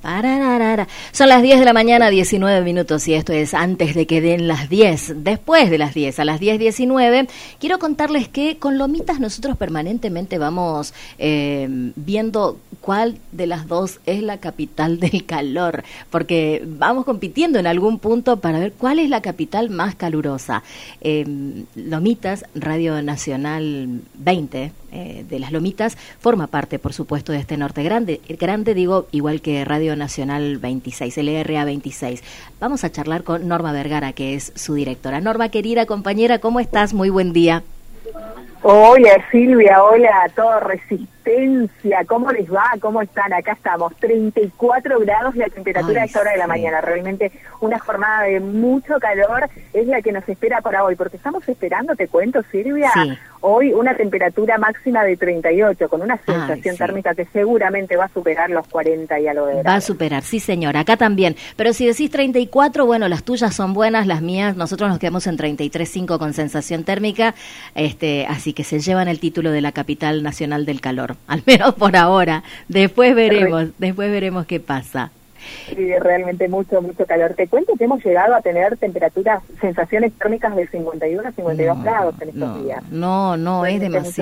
Pararara. Son las 10 de la mañana, 19 minutos, y esto es antes de que den las 10. Después de las 10, a las 10:19, quiero contarles que con Lomitas nosotros permanentemente vamos viendo cuál de las dos es la capital del calor, porque vamos compitiendo en algún punto para ver cuál es la capital más calurosa. Lomitas, Radio Nacional 20, de las Lomitas, forma parte, por supuesto, de este norte grande, digo, igual que Radio Nacional 26, LRA 26. Vamos a charlar con Norma Vergara, que es su directora. Norma, querida compañera, ¿cómo estás? Muy buen día. Hola Silvia, hola a todo Resistencia, ¿cómo les va? ¿Cómo están? Acá estamos, 34 grados la temperatura a esta hora de la mañana, realmente una jornada de mucho calor es la que nos espera para hoy, porque estamos esperando, te cuento Silvia, hoy una temperatura máxima de 38, con una sensación térmica que seguramente va a superar los 40 y algo de grados. Va a superar, sí señora, acá también, pero si decís 34, bueno, las tuyas son buenas, las mías, nosotros nos quedamos en 33,5 con sensación térmica, así que se llevan el título de la capital nacional del calor, al menos por ahora. Después veremos qué pasa. Sí, realmente mucho calor. Te cuento que hemos llegado a tener temperaturas, sensaciones térmicas de 51 a 52 grados en estos días. No, es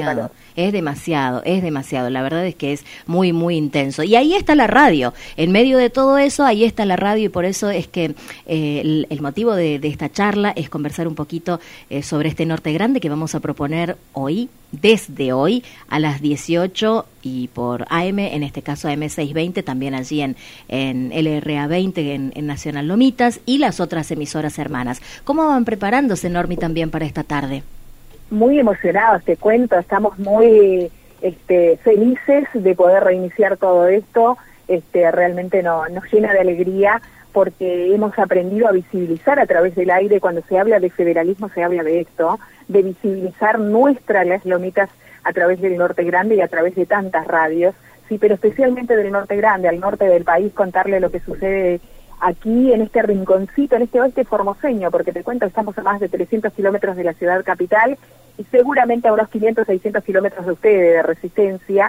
demasiado. La verdad es que es muy intenso. Y ahí está la radio. En medio de todo eso, ahí está la radio, y por eso es que el motivo de esta charla es conversar un poquito sobre este norte grande que vamos a proponer hoy, desde hoy, a las 18 y por AM, en este caso AM 620, también allí en LRA 20, en Nacional Lomitas, y las otras emisoras hermanas. ¿Cómo van preparándose, Normi, también para esta tarde? Muy emocionados, te cuento, estamos muy felices de poder reiniciar todo esto, realmente nos llena de alegría, porque hemos aprendido a visibilizar a través del aire. Cuando se habla de federalismo se habla de esto, de visibilizar las Lomitas a través del Norte Grande y a través de tantas radios, sí, pero especialmente del Norte Grande, al norte del país, contarle lo que sucede aquí en este rinconcito, en este oeste formoseño, porque te cuento, estamos a más de 300 kilómetros de la ciudad capital y seguramente a unos 500, 600 kilómetros de ustedes, de Resistencia,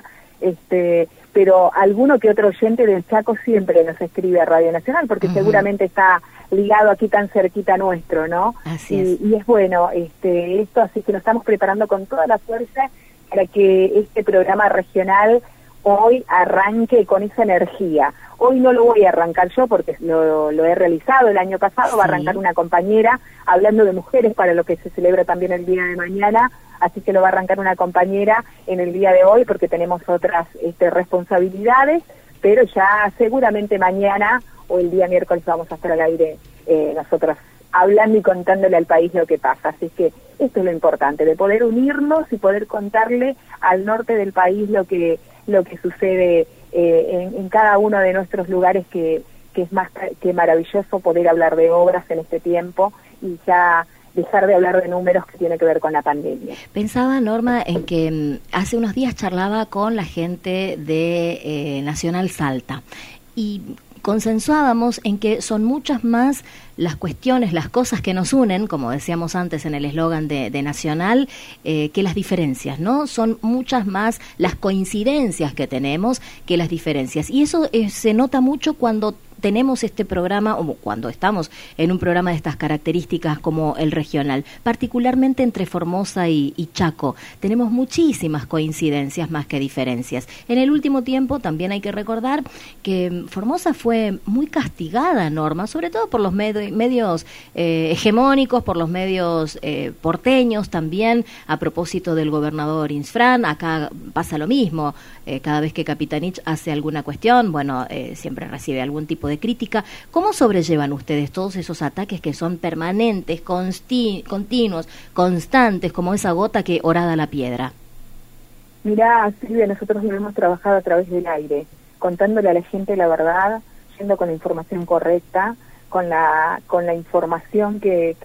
pero alguno que otro oyente del Chaco siempre nos escribe a Radio Nacional, porque seguramente está ligado aquí tan cerquita nuestro, ¿no? Así es. Y es bueno esto, así que nos estamos preparando con toda la fuerza para que este programa regional hoy arranque con esa energía. Hoy no lo voy a arrancar yo porque lo he realizado el año pasado, va a arrancar una compañera hablando de mujeres para lo que se celebra también el día de mañana, así que lo va a arrancar una compañera en el día de hoy porque tenemos otras responsabilidades, pero ya seguramente mañana o el día miércoles vamos a estar al aire nosotras hablando y contándole al país lo que pasa. Así que esto es lo importante, de poder unirnos y poder contarle al norte del país lo que sucede en cada uno de nuestros lugares, que es más que maravilloso poder hablar de obras en este tiempo y ya dejar de hablar de números que tiene que ver con la pandemia. Pensaba, Norma, en que hace unos días charlaba con la gente de Nacional Salta y consensuábamos en que son muchas más las cuestiones, las cosas que nos unen, como decíamos antes en el eslogan de Nacional, que las diferencias, ¿no? Son muchas más las coincidencias que tenemos que las diferencias. Y eso se nota mucho cuando tenemos este programa, o cuando estamos en un programa de estas características como el regional, particularmente entre Formosa y Chaco. Tenemos muchísimas coincidencias más que diferencias. En el último tiempo también hay que recordar que Formosa fue muy castigada, Norma, sobre todo por los medios hegemónicos, por los medios porteños también, a propósito del gobernador Insfrán. Acá pasa lo mismo, cada vez que Capitanich hace alguna cuestión, bueno, siempre recibe algún tipo de crítica. ¿Cómo sobrellevan ustedes todos esos ataques que son permanentes, continuos, constantes, como esa gota que horada la piedra? Mirá, Silvia, nosotros lo hemos trabajado a través del aire, contándole a la gente la verdad, yendo con la información correcta, con la información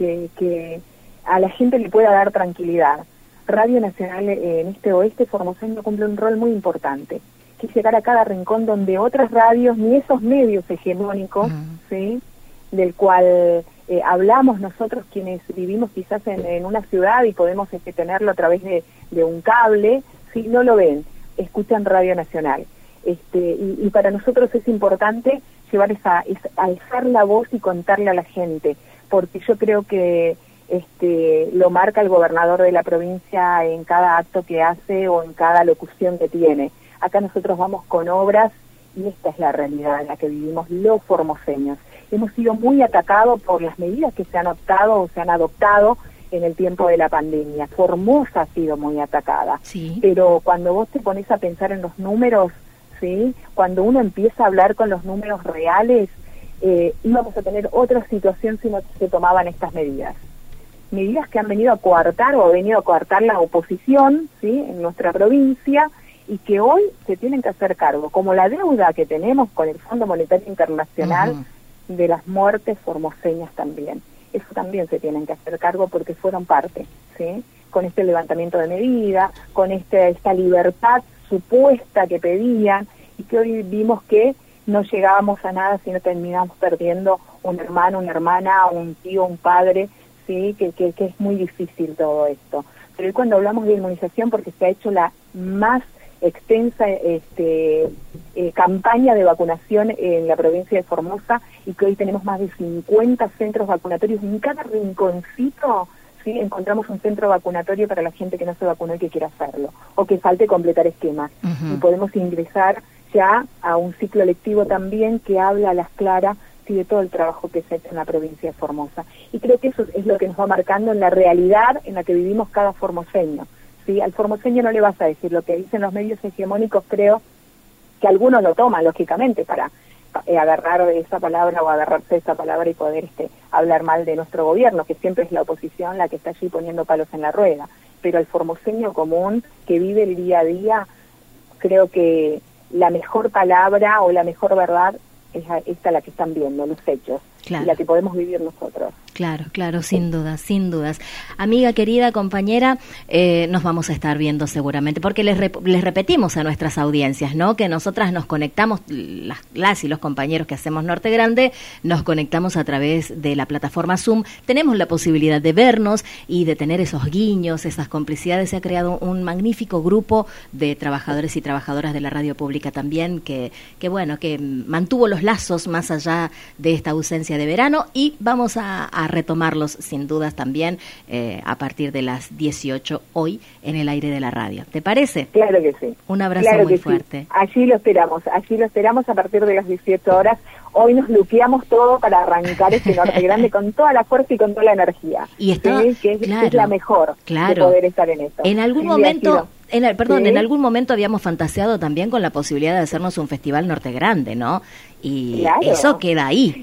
que a la gente le pueda dar tranquilidad. Radio Nacional en este oeste formoseño cumple un rol muy importante, que es llegar a cada rincón donde otras radios, ni esos medios hegemónicos, ¿sí?, del cual hablamos nosotros quienes vivimos quizás en una ciudad y podemos tenerlo a través de un cable, ¿sí?, no lo ven, escuchan Radio Nacional. y para nosotros es importante llevar alzar la voz y contarle a la gente, porque yo creo que lo marca el gobernador de la provincia en cada acto que hace o en cada locución que tiene. Acá nosotros vamos con obras y esta es la realidad en la que vivimos los formoseños. Hemos sido muy atacados por las medidas que se han optado o se han adoptado en el tiempo de la pandemia. Formosa ha sido muy atacada, sí. Pero cuando vos te pones a pensar en los números, ¿sí? Cuando uno empieza a hablar con los números reales, íbamos a tener otra situación si no se tomaban estas medidas. Medidas que han venido a coartar o ha venido a coartar la oposición, ¿sí? En nuestra provincia, y que hoy se tienen que hacer cargo, como la deuda que tenemos con el Fondo Monetario Internacional de las muertes formoseñas también. Eso también se tienen que hacer cargo porque fueron parte, ¿sí? Con este levantamiento de medida, con esta libertad supuesta que pedían y que hoy vimos que no llegábamos a nada sino terminamos perdiendo un hermano, una hermana, un tío, un padre, ¿sí? Que es muy difícil todo esto. Pero hoy cuando hablamos de inmunización, porque se ha hecho la más extensa campaña de vacunación en la provincia de Formosa y que hoy tenemos más de 50 centros vacunatorios en cada rinconcito, ¿sí? Encontramos un centro vacunatorio para la gente que no se vacunó y que quiera hacerlo o que falte completar esquemas y podemos ingresar ya a un ciclo lectivo también que habla a las claras, ¿sí? De todo el trabajo que se ha hecho en la provincia de Formosa y creo que eso es lo que nos va marcando en la realidad en la que vivimos cada formoseño. ¿Sí? Al formoseño no le vas a decir lo que dicen los medios hegemónicos, creo que algunos lo toman, lógicamente, para agarrar esa palabra o agarrarse de esa palabra y poder hablar mal de nuestro gobierno, que siempre es la oposición la que está allí poniendo palos en la rueda. Pero al formoseño común, que vive el día a día, creo que la mejor palabra o la mejor verdad es esta la que están viendo, los hechos, claro. Y la que podemos vivir nosotros. Claro, claro, sin dudas, sin dudas. Amiga, querida compañera, nos vamos a estar viendo seguramente, porque les repetimos a nuestras audiencias, ¿no? Que nosotras nos conectamos, las y los compañeros que hacemos Norte Grande, nos conectamos a través de la plataforma Zoom, tenemos la posibilidad de vernos y de tener esos guiños, esas complicidades. Se ha creado un magnífico grupo de trabajadores y trabajadoras de la radio pública también, que bueno, que mantuvo los lazos más allá de esta ausencia de verano y vamos a retomarlos sin dudas también a partir de las 18 hoy en el aire de la radio. ¿Te parece? Claro que sí. Un abrazo muy fuerte. Sí. Allí lo esperamos a partir de las 18 horas. Hoy nos luqueamos todo para arrancar este Norte Grande con toda la fuerza y con toda la energía. Y está, ¿sí? que es la mejor de poder estar en esto. En algún momento... En algún momento habíamos fantaseado también con la posibilidad de hacernos un festival Norte Grande, ¿no? Y claro. Eso queda ahí,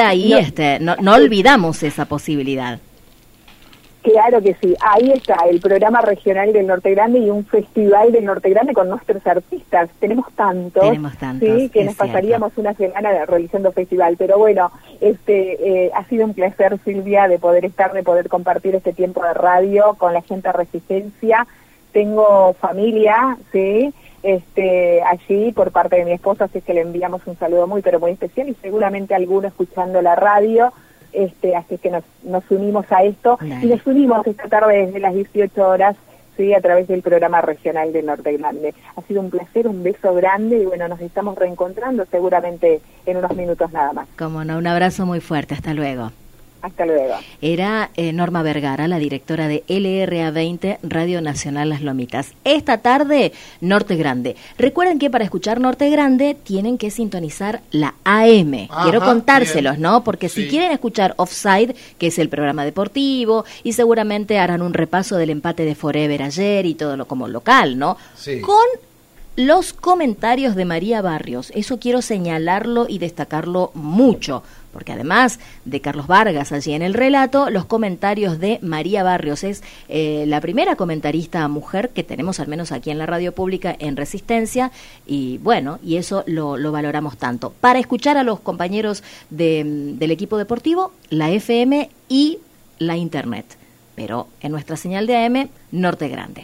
no olvidamos esa posibilidad. Claro que sí, ahí está el programa regional del Norte Grande y un festival del Norte Grande con nuestros artistas. Tenemos tantos, ¿sí? Que nos pasaríamos una semana realizando festival, pero bueno, ha sido un placer, Silvia, de poder compartir este tiempo de radio con la gente de Resistencia. Tengo familia, ¿sí? Allí por parte de mi esposa, así que le enviamos un saludo muy, pero muy especial y seguramente alguno escuchando la radio, así que nos unimos a esto y nos unimos esta tarde desde las 18 horas, ¿sí? A través del programa regional del Norte Grande. Ha sido un placer, un beso grande y bueno, nos estamos reencontrando seguramente en unos minutos nada más. Cómo no, un abrazo muy fuerte, hasta luego. Hasta luego. Era Norma Vergara, la directora de LRA20 Radio Nacional Las Lomitas. Esta tarde, Norte Grande. Recuerden que para escuchar Norte Grande tienen que sintonizar la AM. Quiero contárselos, bien. ¿No? Porque si quieren escuchar Offside, que es el programa deportivo, y seguramente harán un repaso del empate de Forever ayer y todo lo como local, ¿no? Sí. Con los comentarios de María Barrios. Eso quiero señalarlo y destacarlo mucho, porque además de Carlos Vargas allí en el relato, los comentarios de María Barrios es la primera comentarista mujer que tenemos al menos aquí en la radio pública en Resistencia y bueno, y eso lo valoramos tanto. Para escuchar a los compañeros del equipo deportivo, la FM y la Internet, pero en nuestra señal de AM, Norte Grande.